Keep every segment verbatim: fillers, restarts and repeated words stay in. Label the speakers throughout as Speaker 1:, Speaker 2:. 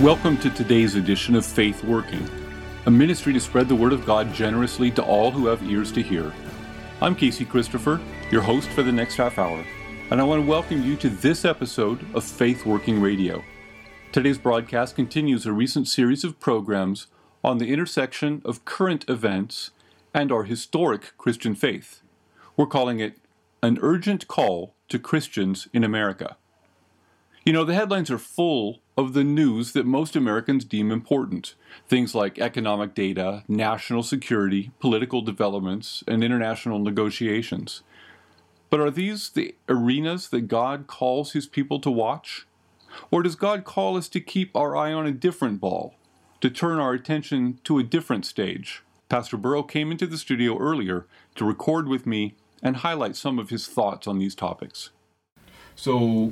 Speaker 1: Welcome to today's edition of Faith Working, a ministry to spread the Word of God generously to all who have ears to hear. I'm Casey Christopher, your host for the next half hour, and I want to welcome you to this episode of Faith Working Radio. Today's broadcast continues a recent series of programs on the intersection of current events and our historic Christian faith. We're calling it An Urgent Call to Christians in America. You know, the headlines are full of the news that most Americans deem important. Things like economic data, national security, political developments, and international negotiations. But are these the arenas that God calls His people to watch? Or does God call us to keep our eye on a different ball, to turn our attention to a different stage? Pastor Burrow came into the studio earlier to record with me and highlight some of his thoughts on these topics. So,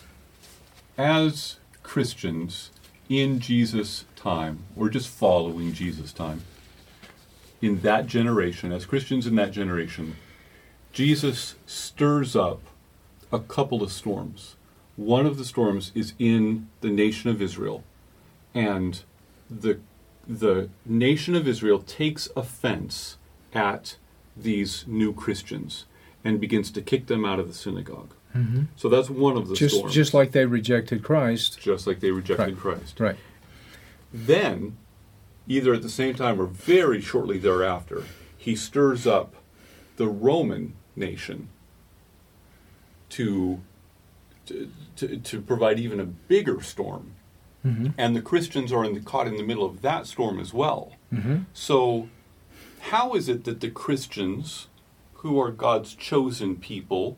Speaker 1: as Christians in Jesus' time, or just following Jesus' time, in that generation, as Christians in that generation, Jesus stirs up a couple of storms. One of the storms is in the nation of Israel, and the the nation of Israel takes offense at these new Christians and begins to kick them out of the synagogue. Mm-hmm. So that's one of the
Speaker 2: just,
Speaker 1: storms.
Speaker 2: Just like they rejected Christ.
Speaker 1: Just like they rejected
Speaker 2: right.
Speaker 1: Christ.
Speaker 2: Right.
Speaker 1: Then, either at the same time or very shortly thereafter, he stirs up the Roman nation to to, to, to provide even a bigger storm. Mm-hmm. And the Christians are in the, caught in the middle of that storm as well. Mm-hmm. So how is it that the Christians, who are God's chosen people,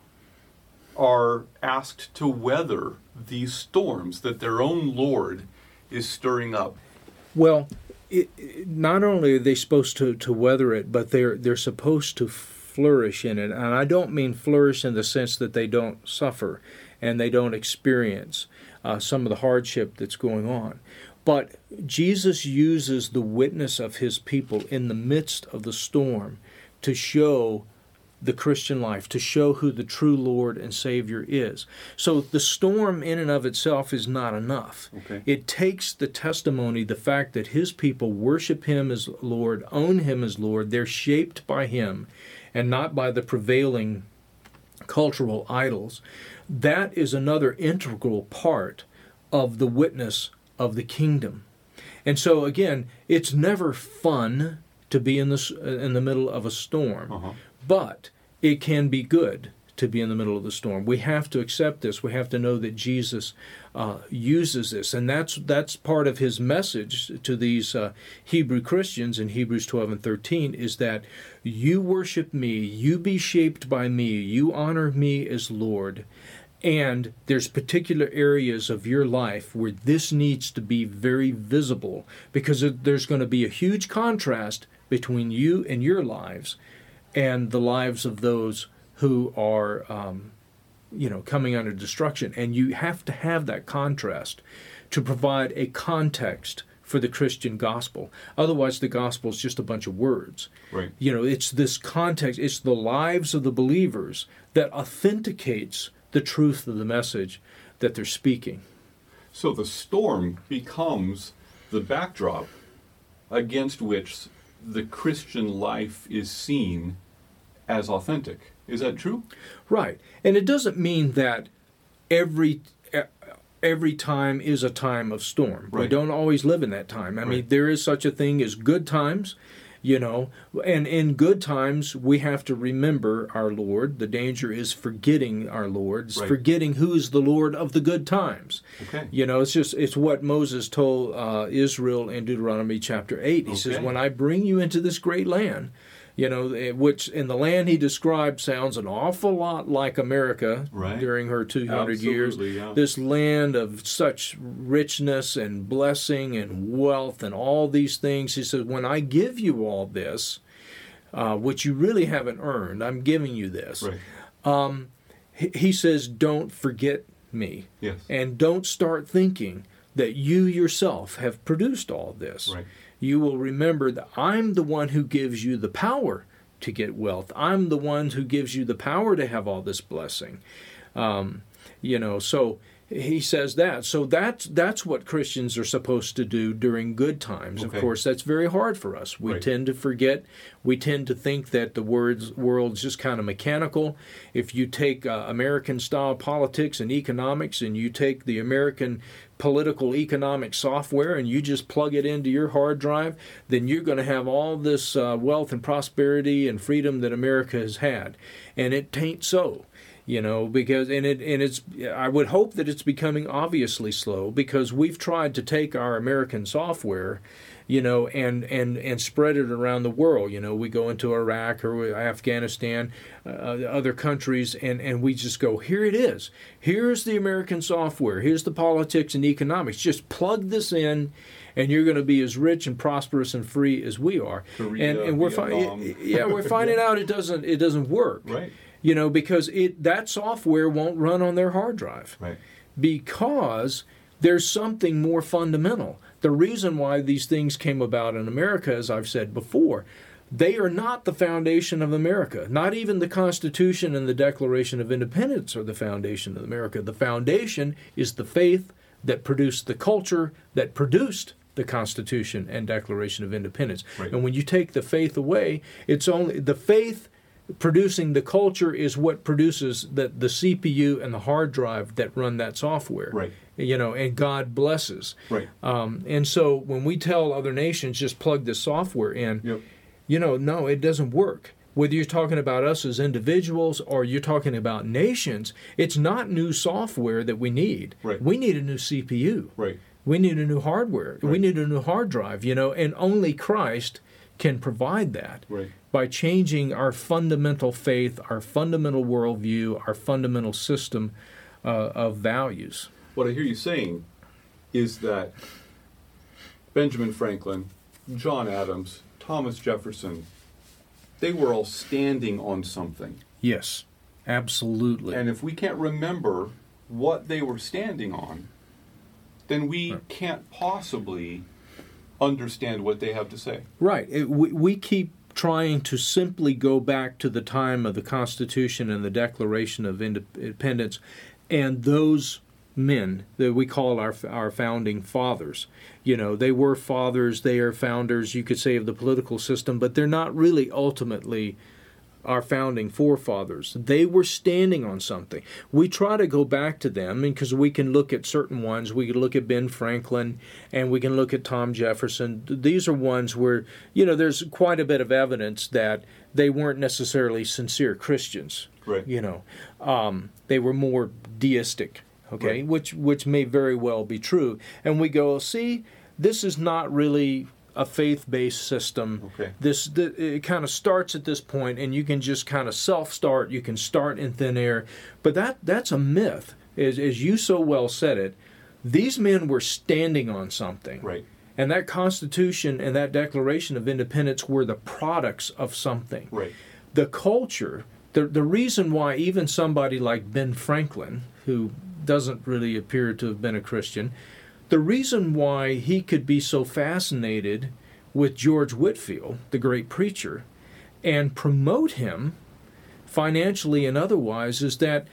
Speaker 1: are asked to weather these storms that their own Lord is stirring up?
Speaker 2: Well, it, it, not only are they supposed to, to weather it, but they're they're supposed to flourish in it. And I don't mean flourish in the sense that they don't suffer and they don't experience uh, some of the hardship that's going on. But Jesus uses the witness of His people in the midst of the storm to show the Christian life, to show who the true Lord and Savior is. So the storm in and of itself is not enough. Okay. It takes the testimony, the fact that His people worship Him as Lord, own Him as Lord, they're shaped by Him and not by the prevailing cultural idols. That is another integral part of the witness of the kingdom. And so again, it's never fun to be in the, in the middle of a storm. Uh-huh. But it can be good to be in the middle of the storm. We have to accept this. We have to know that Jesus uh, uses this. And that's that's part of His message to these uh, Hebrew Christians in Hebrews twelve and thirteen is that you worship me, you be shaped by me, you honor me as Lord. And there's particular areas of your life where this needs to be very visible because there's going to be a huge contrast between you and your lives and the lives of those who are, um, you know, coming under destruction. And you have to have that contrast to provide a context for the Christian gospel. Otherwise, the gospel is just a bunch of words.
Speaker 1: Right.
Speaker 2: You know, it's this context, it's the lives of the believers that authenticates the truth of the message that they're speaking.
Speaker 1: So the storm becomes the backdrop against which the Christian life is seen as authentic. Is that true?
Speaker 2: Right. And it doesn't mean that every every time is a time of storm. Right. We don't always live in that time. I right. mean, there is such a thing as good times, you know, and in good times we have to remember our Lord. The danger is forgetting our Lord, right. forgetting who is the Lord of the good times. Okay. You know, it's just it's what Moses told uh, Israel in Deuteronomy chapter eight. He okay. says, when I bring you into this great land, you know, which in the land he described sounds an awful lot like America right. during her two hundred Absolutely, years. Yeah. This land of such richness and blessing and wealth and all these things. He says, when I give you all this, uh, which you really haven't earned, I'm giving you this. Right. Um, he, he says, don't forget me. Yes. And don't start thinking that you yourself have produced all this. Right. You will remember that I'm the one who gives you the power to get wealth. I'm the one who gives you the power to have all this blessing. Um, you know, so he says that. So that's that's what Christians are supposed to do during good times.
Speaker 1: Okay.
Speaker 2: Of course, that's very hard for us. We
Speaker 1: Right.
Speaker 2: tend to forget. We tend to think that the words, world's just kind of mechanical. If you take uh, American-style politics and economics, and you take the American political economic software and you just plug it into your hard drive, then you're going to have all this uh, wealth and prosperity and freedom that America has had. And it tain't so. You know, because and it and it's I would hope that it's becoming obviously slow, because we've tried to take our American software, you know, and and and spread it around the world. You know, we go into Iraq or Afghanistan, uh, other countries, and and we just go, here it is. Here's the American software. Here's the politics and economics. Just plug this in, and you're going to be as rich and prosperous and free as we are.
Speaker 1: Korea,
Speaker 2: and and we're fi- yeah, we're finding out it doesn't it doesn't work.
Speaker 1: Right.
Speaker 2: You know, because it that software won't run on their hard drive.
Speaker 1: Right.
Speaker 2: Because there's something more fundamental. The reason why these things came about in America, as I've said before, they are not the foundation of America. Not even the Constitution and the Declaration of Independence are the foundation of America. The foundation is the faith that produced the culture that produced the Constitution and Declaration of Independence.
Speaker 1: Right.
Speaker 2: And when you take the faith away, it's only the faith producing the culture is what produces the, the C P U and the hard drive that run that software.
Speaker 1: Right.
Speaker 2: You know, and God blesses.
Speaker 1: Right.
Speaker 2: Um, and so when we tell other nations just plug this software in,
Speaker 1: Yep.
Speaker 2: you know, no, it doesn't work. Whether you're talking about us as individuals or you're talking about nations, it's not new software that we need.
Speaker 1: Right.
Speaker 2: We need a new C P U.
Speaker 1: Right.
Speaker 2: We need a new hardware. We
Speaker 1: Right.
Speaker 2: need a new hard drive, you know, and only Christ can provide that.
Speaker 1: Right.
Speaker 2: By changing our fundamental faith, our fundamental worldview, our fundamental system uh, of values.
Speaker 1: What I hear you saying is that Benjamin Franklin, John Adams, Thomas Jefferson, they were all standing on something.
Speaker 2: Yes, absolutely.
Speaker 1: And if we can't remember what they were standing on, then we
Speaker 2: Right.
Speaker 1: can't possibly understand what they have to say.
Speaker 2: Right. It, we, we keep trying to simply go back to the time of the Constitution and the Declaration of Independence and those men that we call our our founding fathers. You know, they were fathers, they are founders, you could say, of the political system, but they're not really ultimately our founding forefathers. They were standing on something. We try to go back to them because we can look at certain ones. We can look at Ben Franklin and we can look at Tom Jefferson. These are ones where, you know, there's quite a bit of evidence that they weren't necessarily sincere Christians.
Speaker 1: Right.
Speaker 2: You know, um, they were more deistic, okay,
Speaker 1: Right.
Speaker 2: which which may very well be true. And we go, see, this is not really a faith-based system.
Speaker 1: Okay.
Speaker 2: This the, it kind of starts at this point, and you can just kind of self-start. You can start in thin air, but that that's a myth. As as you so well said it, these men were standing on something,
Speaker 1: Right.
Speaker 2: and that Constitution and that Declaration of Independence were the products of something.
Speaker 1: Right.
Speaker 2: The culture, the the reason why even somebody like Ben Franklin, who doesn't really appear to have been a Christian, the reason why he could be so fascinated with George Whitefield, the great preacher, and promote him financially and otherwise is that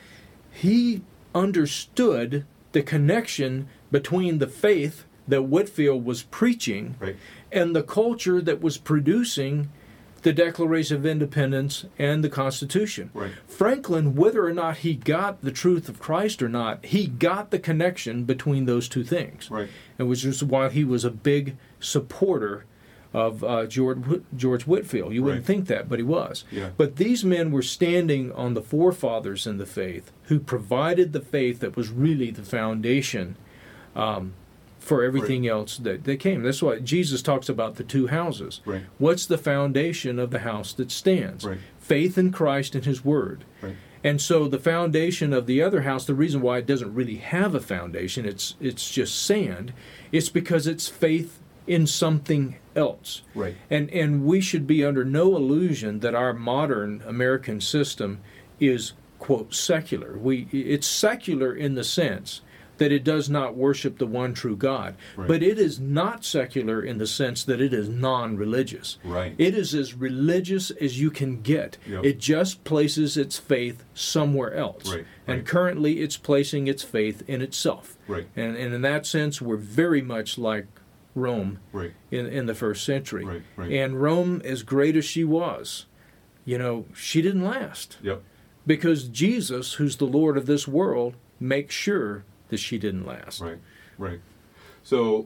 Speaker 2: he understood the connection between the faith that Whitefield was preaching
Speaker 1: Right.
Speaker 2: and the culture that was producing the Declaration of Independence and the Constitution.
Speaker 1: Right.
Speaker 2: Franklin, whether or not he got the truth of Christ or not, he got the connection between those two things.
Speaker 1: Right.
Speaker 2: And which is why he was a big supporter of uh, George George Whitefield. You wouldn't
Speaker 1: Right.
Speaker 2: think that, but he was.
Speaker 1: Yeah.
Speaker 2: But these men were standing on the forefathers in the faith, who provided the faith that was really the foundation um, for everything else that, that came. That's why Jesus talks about the two houses.
Speaker 1: Right.
Speaker 2: What's the foundation of the house that stands?
Speaker 1: Right.
Speaker 2: Faith in Christ and His Word.
Speaker 1: Right.
Speaker 2: And so the foundation of the other house, the reason why it doesn't really have a foundation, it's it's just sand, it's because it's faith in something else.
Speaker 1: Right.
Speaker 2: And and we should be under no illusion that our modern American system is, quote, secular. We it's secular in the sense that it does not worship the one true God.
Speaker 1: Right.
Speaker 2: But it is not secular in the sense that it is non-religious.
Speaker 1: Right.
Speaker 2: It is as religious as you can get.
Speaker 1: Yep.
Speaker 2: It just places its faith somewhere else.
Speaker 1: Right.
Speaker 2: And
Speaker 1: Right.
Speaker 2: currently it's placing its faith in itself.
Speaker 1: Right.
Speaker 2: And, and in that sense, we're very much like Rome
Speaker 1: Right.
Speaker 2: in, in the first century.
Speaker 1: Right. Right.
Speaker 2: And Rome, as great as she was, you know, she didn't last.
Speaker 1: Yep.
Speaker 2: Because Jesus, who's the Lord of this world, makes sure that she didn't last.
Speaker 1: Right, right. So,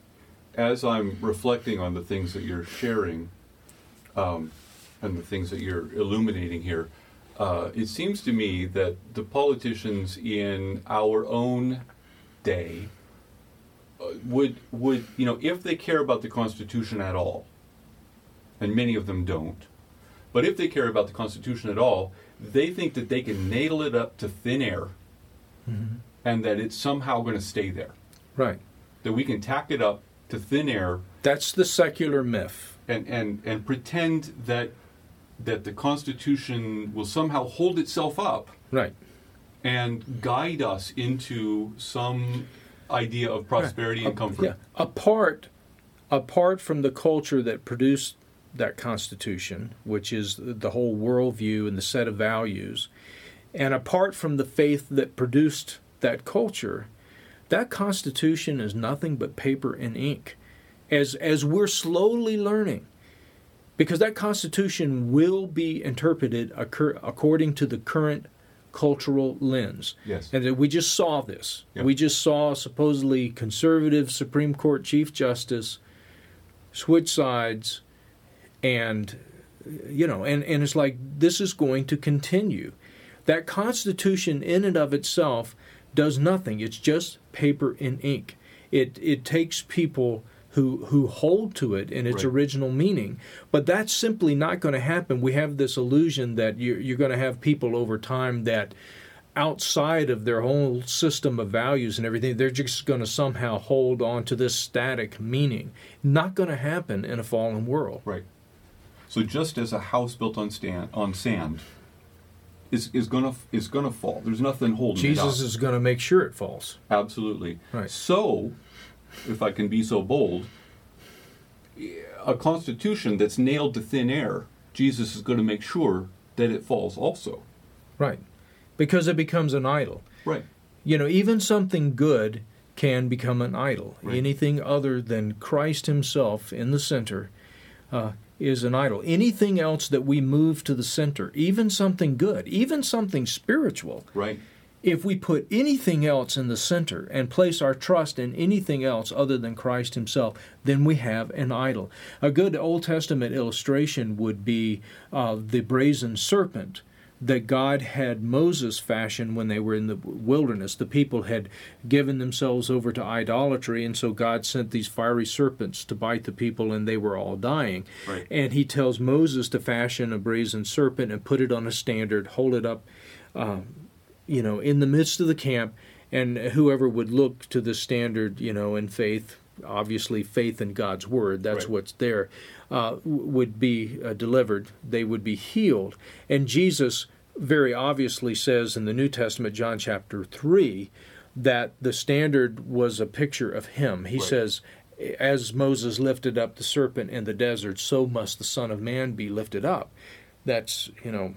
Speaker 1: as I'm reflecting on the things that you're sharing, um, and the things that you're illuminating here, uh, it seems to me that the politicians in our own day uh, would would you know, if they care about the Constitution at all, and many of them don't, but if they care about the Constitution at all, they think that they can nail it up to thin air. Mm-hmm. And that it's somehow going to stay there.
Speaker 2: Right.
Speaker 1: That we can tack it up to thin air.
Speaker 2: That's the secular myth.
Speaker 1: And, and, and pretend that that the Constitution will somehow hold itself up.
Speaker 2: Right.
Speaker 1: And guide us into some idea of prosperity
Speaker 2: right.
Speaker 1: and comfort.
Speaker 2: Yeah. Apart, apart from the culture that produced that Constitution, which is the whole worldview and the set of values, and apart from the faith that produced that culture, that Constitution is nothing but paper and ink. As as we're slowly learning, because that Constitution will be interpreted occur, according to the current cultural lens.
Speaker 1: Yes.
Speaker 2: And we just saw this.
Speaker 1: Yep.
Speaker 2: We just saw a supposedly conservative Supreme Court Chief Justice switch sides, and you know, and, and it's like this is going to continue. That Constitution in and of itself does nothing. It's just paper and ink. It it takes people who who hold to it in its
Speaker 1: right.
Speaker 2: original meaning. But that's simply not going to happen. We have this illusion that you're, you're going to have people over time that outside of their whole system of values and everything, they're just going to somehow hold on to this static meaning. Not going to happen in a fallen world.
Speaker 1: Right. So just as a house built on stand, on sand is is gonna is gonna fall. There's nothing holding it up.
Speaker 2: Jesus is going to make sure it falls.
Speaker 1: Absolutely.
Speaker 2: Right.
Speaker 1: So, if I can be so bold, a constitution that's nailed to thin air, Jesus is going to make sure that it falls also.
Speaker 2: Right. Because it becomes an idol.
Speaker 1: Right.
Speaker 2: You know, even something good can become an idol.
Speaker 1: Right.
Speaker 2: Anything other than Christ himself in the center uh, is an idol. Anything else that we move to the center, even something good, even something spiritual,
Speaker 1: Right.
Speaker 2: if we put anything else in the center and place our trust in anything else other than Christ himself, then we have an idol. A good Old Testament illustration would be uh, the brazen serpent that God had Moses fashion when they were in the wilderness. The people had given themselves over to idolatry, and so God sent these fiery serpents to bite the people, and they were all dying.
Speaker 1: Right.
Speaker 2: And he tells Moses to fashion a brazen serpent and put it on a standard, hold it up, um, you know, in the midst of the camp, and whoever would look to the standard, you know, in faith, obviously faith in God's word, that's
Speaker 1: Right.
Speaker 2: what's there, uh, would be uh, delivered. They would be healed. And Jesus very obviously says in the New Testament, John chapter three, that the standard was a picture of him. He
Speaker 1: Right.
Speaker 2: says, as Moses lifted up the serpent in the desert, so must the Son of Man be lifted up. That's, you know,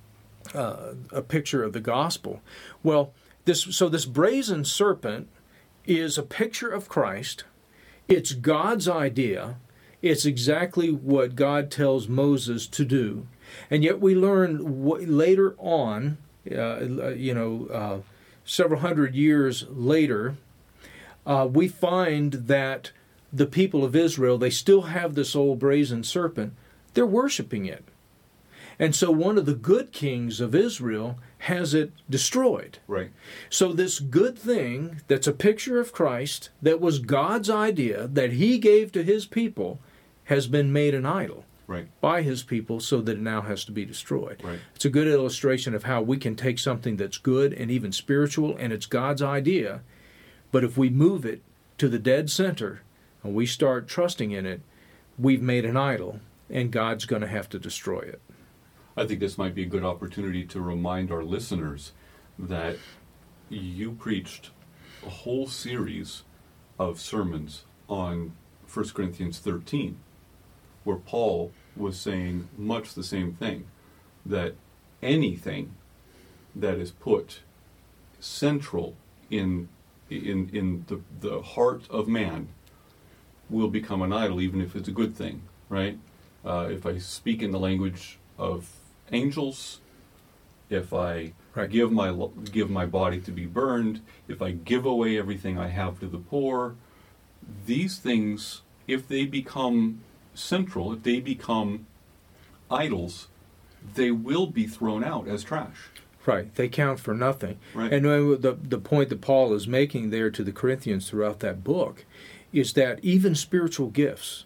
Speaker 2: uh, a picture of the gospel. Well, this so this brazen serpent is a picture of Christ. It's God's idea. It's exactly what God tells Moses to do. And yet we learn w- later on, uh, you know, uh, several hundred years later, uh, we find that the people of Israel, they still have this old brazen serpent. They're worshiping it. And so one of the good kings of Israel has it destroyed.
Speaker 1: Right.
Speaker 2: So this good thing that's a picture of Christ, that was God's idea, that he gave to his people, has been made an idol
Speaker 1: Right.
Speaker 2: by his people, so that it now has to be destroyed.
Speaker 1: Right.
Speaker 2: It's a good illustration of how we can take something that's good and even spiritual, and it's God's idea, but if we move it to the dead center and we start trusting in it, we've made an idol, and God's going to have to destroy it.
Speaker 1: I think this might be a good opportunity to remind our listeners that you preached a whole series of sermons on First Corinthians thirteen, where Paul was saying much the same thing, that anything that is put central in in in the, the heart of man will become an idol, even if it's a good thing, right? Uh, if I speak in the language of angels, if I right. give my give my body to be burned, if I give away everything I have to the poor, these things, if they become central, if they become idols, they will be thrown out as trash.
Speaker 2: Right, they count for nothing.
Speaker 1: Right.
Speaker 2: And the the point that Paul is making there to the Corinthians throughout that book is that even spiritual gifts,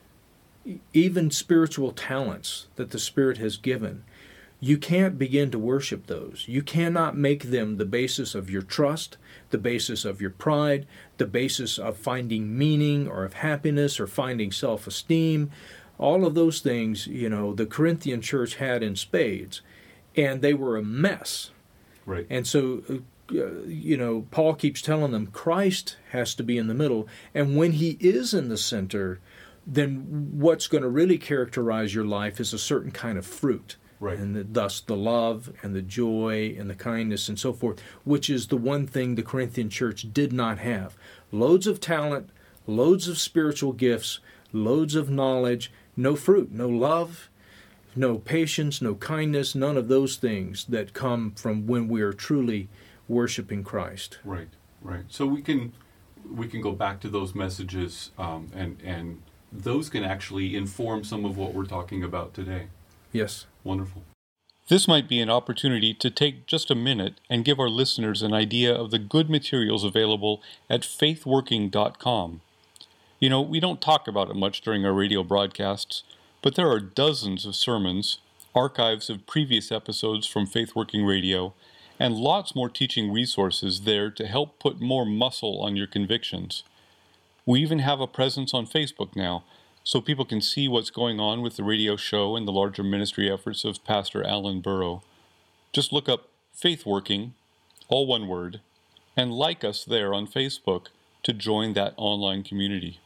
Speaker 2: even spiritual talents that the Spirit has given, you can't begin to worship those. You cannot make them the basis of your trust, the basis of your pride, the basis of finding meaning or of happiness or finding self-esteem. All of those things, you know, the Corinthian church had in spades, and they were a mess.
Speaker 1: Right.
Speaker 2: And so, uh, you know, Paul keeps telling them Christ has to be in the middle, and when he is in the center, then what's going to really characterize your life is a certain kind of fruit.
Speaker 1: Right.
Speaker 2: And the, thus the love and the joy and the kindness and so forth, which is the one thing the Corinthian church did not have. Loads of talent, loads of spiritual gifts, loads of knowledge, no fruit, no love, no patience, no kindness, none of those things that come from when we are truly worshiping Christ.
Speaker 1: Right, right. So we can we can go back to those messages, um, and and those can actually inform some of what we're talking about today.
Speaker 2: Yes.
Speaker 1: Wonderful. This might be an opportunity to take just a minute and give our listeners an idea of the good materials available at faith working dot com. You know, we don't talk about it much during our radio broadcasts, but there are dozens of sermons, archives of previous episodes from Faith Working Radio, and lots more teaching resources there to help put more muscle on your convictions. We even have a presence on Facebook now, so people can see what's going on with the radio show and the larger ministry efforts of Pastor Alan Burrow. Just look up Faith Working, all one word, and like us there on Facebook to join that online community.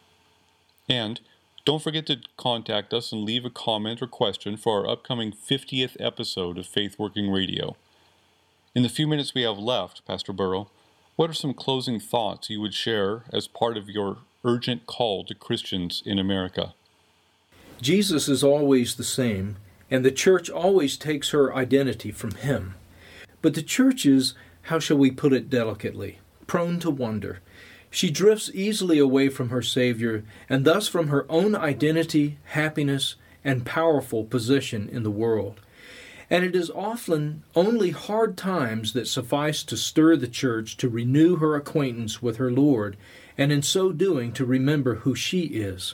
Speaker 1: And don't forget to contact us and leave a comment or question for our upcoming fiftieth episode of Faith Working Radio. In the few minutes we have left, Pastor Burrow, what are some closing thoughts you would share as part of your urgent call to Christians in America?
Speaker 2: Jesus is always the same, and the church always takes her identity from him. But the church is, how shall we put it delicately, prone to wonder. She drifts easily away from her Savior, and thus from her own identity, happiness, and powerful position in the world. And it is often only hard times that suffice to stir the church to renew her acquaintance with her Lord, and in so doing to remember who she is.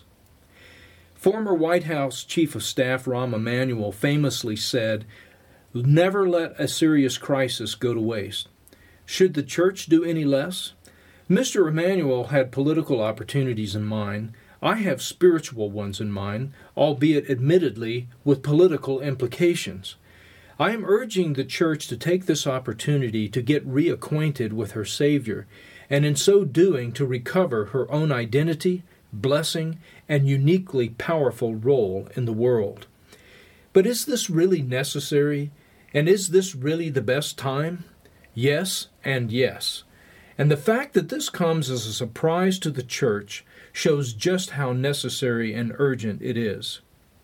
Speaker 2: Former White House Chief of Staff Rahm Emanuel famously said, "Never let a serious crisis go to waste." Should the church do any less? Mister Emanuel had political opportunities in mind. I have spiritual ones in mind, albeit admittedly with political implications. I am urging the church to take this opportunity to get reacquainted with her Savior, and in so doing to recover her own identity, blessing, and uniquely powerful role in the world. But is this really necessary? And is this really the best time? Yes, and yes. And the fact that this comes as a surprise to the church shows just how necessary and urgent it is.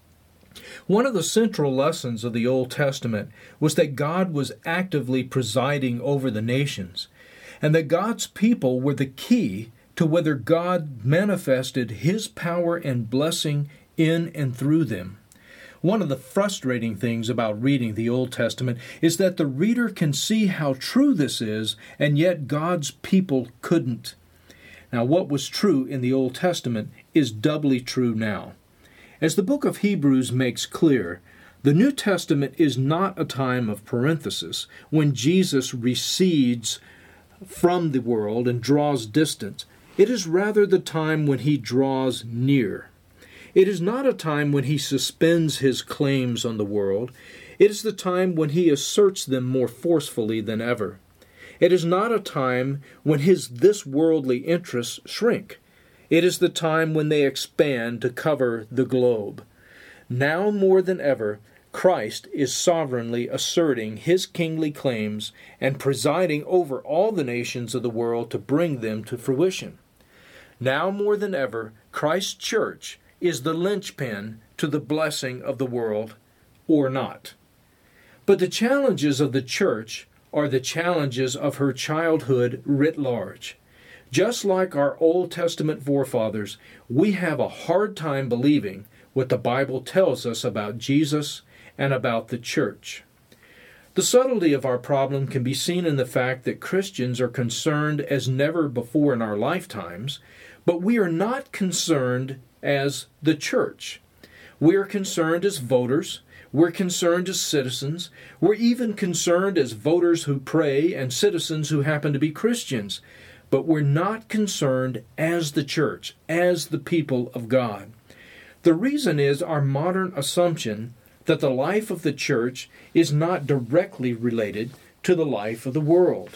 Speaker 2: One of the central lessons of the Old Testament was that God was actively presiding over the nations, and that God's people were the key to whether God manifested His power and blessing in and through them. One of the frustrating things about reading the Old Testament is that the reader can see how true this is, and yet God's people couldn't. Now, what was true in the Old Testament is doubly true now. As the book of Hebrews makes clear, the New Testament is not a time of parenthesis, when Jesus recedes from the world and draws distance. It is rather the time when He draws near. It is not a time when He suspends His claims on the world. It is the time when He asserts them more forcefully than ever. It is not a time when his this worldly interests shrink. It is the time when they expand to cover the globe. Now more than ever, Christ is sovereignly asserting his kingly claims and presiding over all the nations of the world to bring them to fruition. Now more than ever, Christ's church is the linchpin to the blessing of the world, or not. But the challenges of the church are the challenges of her childhood writ large. Just like our Old Testament forefathers, we have a hard time believing what the Bible tells us about Jesus and about the church. The subtlety of our problem can be seen in the fact that Christians are concerned as never before in our lifetimes, but we are not concerned as the church. We are concerned as voters, we're concerned as citizens, we're even concerned as voters who pray and citizens who happen to be Christians, but we're not concerned as the church, as the people of God. The reason is our modern assumption that the life of the church is not directly related to the life of the world.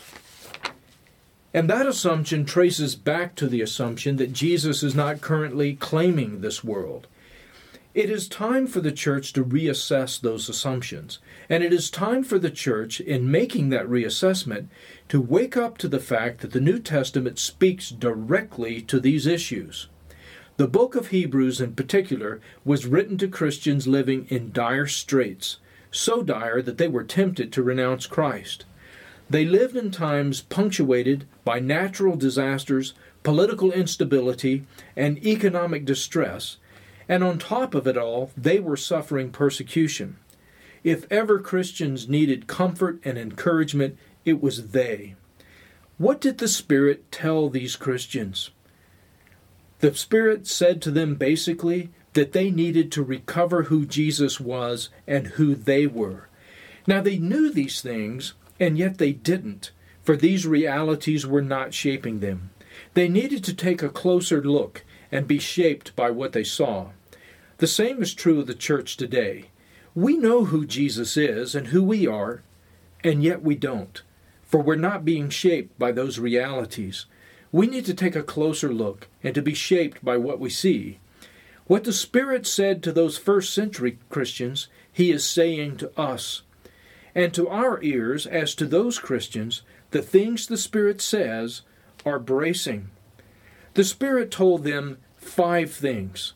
Speaker 2: And that assumption traces back to the assumption that Jesus is not currently claiming this world. It is time for the church to reassess those assumptions, and it is time for the church, in making that reassessment, to wake up to the fact that the New Testament speaks directly to these issues. The book of Hebrews in particular was written to Christians living in dire straits, so dire that they were tempted to renounce Christ. They lived in times punctuated by natural disasters, political instability, and economic distress, and on top of it all, they were suffering persecution. If ever Christians needed comfort and encouragement, it was they. What did the Spirit tell these Christians? The Spirit said to them basically that they needed to recover who Jesus was and who they were. Now they knew these things, and yet they didn't, for these realities were not shaping them. They needed to take a closer look and be shaped by what they saw. The same is true of the church today. We know who Jesus is and who we are, and yet we don't, for we're not being shaped by those realities. We need to take a closer look and to be shaped by what we see. What the Spirit said to those first century Christians, He is saying to us. And to our ears, as to those Christians, the things the Spirit says are bracing. The Spirit told them five things.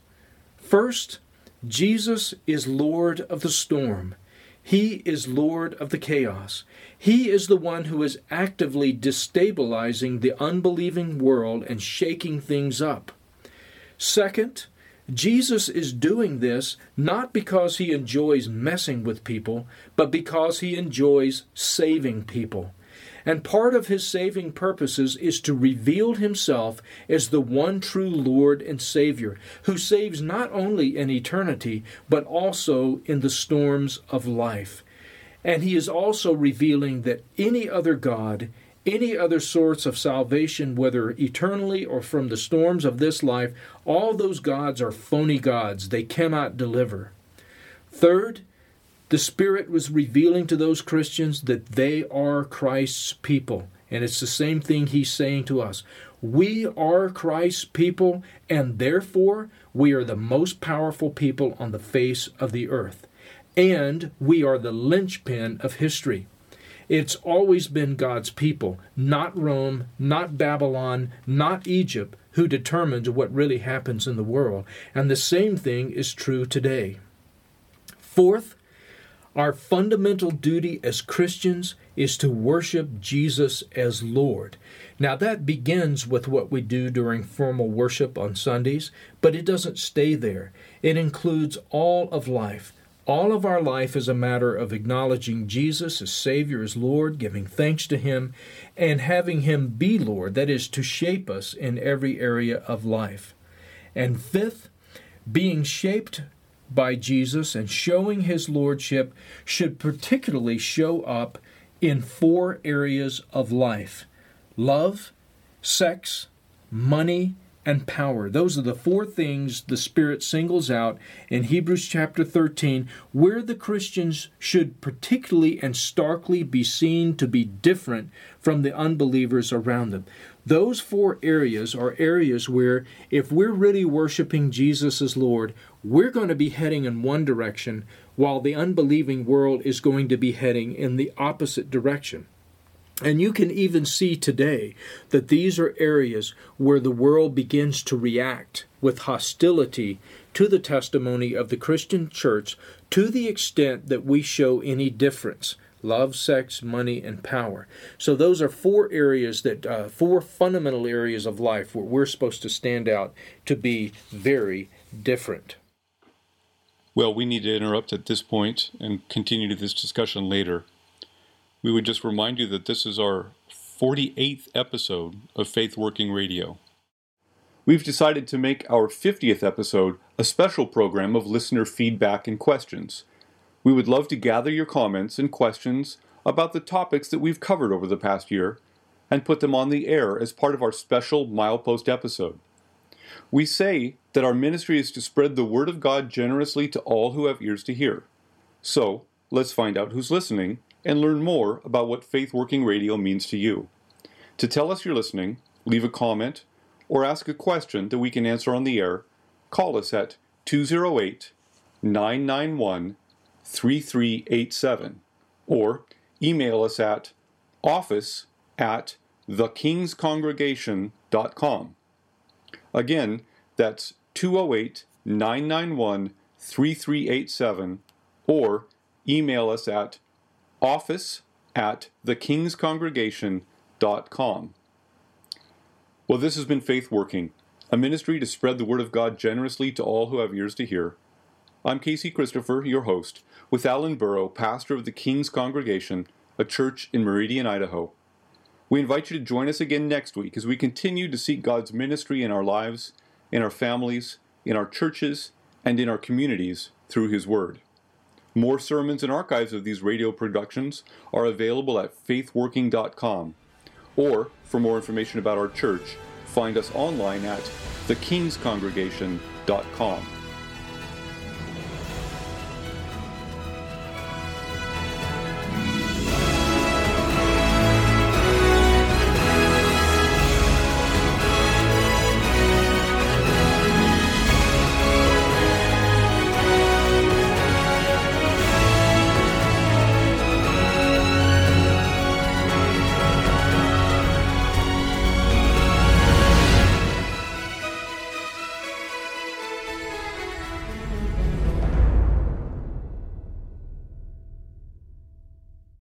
Speaker 2: First, Jesus is Lord of the storm. He is Lord of the chaos. He is the one who is actively destabilizing the unbelieving world and shaking things up. Second, Jesus is doing this not because He enjoys messing with people, but because He enjoys saving people. And part of His saving purposes is to reveal Himself as the one true Lord and Savior, who saves not only in eternity, but also in the storms of life. And He is also revealing that any other God, any other source of salvation, whether eternally or from the storms of this life, all those gods are phony gods. They cannot deliver. Third, the Spirit was revealing to those Christians that they are Christ's people. And it's the same thing He's saying to us. We are Christ's people, and therefore we are the most powerful people on the face of the earth. And we are the linchpin of history. It's always been God's people, not Rome, not Babylon, not Egypt, who determines what really happens in the world. And the same thing is true today. Fourth, our fundamental duty as Christians is to worship Jesus as Lord. Now that begins with what we do during formal worship on Sundays, but it doesn't stay there. It includes all of life. All of our life is a matter of acknowledging Jesus as Savior, as Lord, giving thanks to Him, and having Him be Lord, that is, to shape us in every area of life. And fifth, being shaped by Jesus and showing His Lordship should particularly show up in four areas of life: love, sex, money, and power. Those are the four things the Spirit singles out in Hebrews chapter thirteen, where the Christians should particularly and starkly be seen to be different from the unbelievers around them. Those four areas are areas where if we're really worshiping Jesus as Lord, we're going to be heading in one direction, while the unbelieving world is going to be heading in the opposite direction. And you can even see today that these are areas where the world begins to react with hostility to the testimony of the Christian church to the extent that we show any difference. Love, sex, money, and power. So those are four areas that, uh, four fundamental areas of life where we're supposed to stand out to be very different.
Speaker 1: Well, we need to interrupt at this point and continue this discussion later. We would just remind you that this is our forty-eighth episode of Faith Working Radio. We've decided to make our fiftieth episode a special program of listener feedback and questions. We would love to gather your comments and questions about the topics that we've covered over the past year and put them on the air as part of our special Milepost episode. We say that our ministry is to spread the Word of God generously to all who have ears to hear. So, let's find out who's listening and learn more about what Faith Working Radio means to you. To tell us you're listening, leave a comment, or ask a question that we can answer on the air, call us at two oh eight, nine nine one, three three eight seven or email us at office at the kings congregation dot com. Again, that's two oh eight, nine nine one, three three eight seven or email us at office at the kings congregation dot com. Well, this has been Faith Working, a ministry to spread the Word of God generously to all who have ears to hear. I'm Casey Christopher, your host, with Alan Burrow, pastor of the King's Congregation, a church in Meridian, Idaho. We invite you to join us again next week as we continue to seek God's ministry in our lives, in our families, in our churches, and in our communities through His Word. More sermons and archives of these radio productions are available at faith working dot com. Or, for more information about our church, find us online at the kings congregation dot com.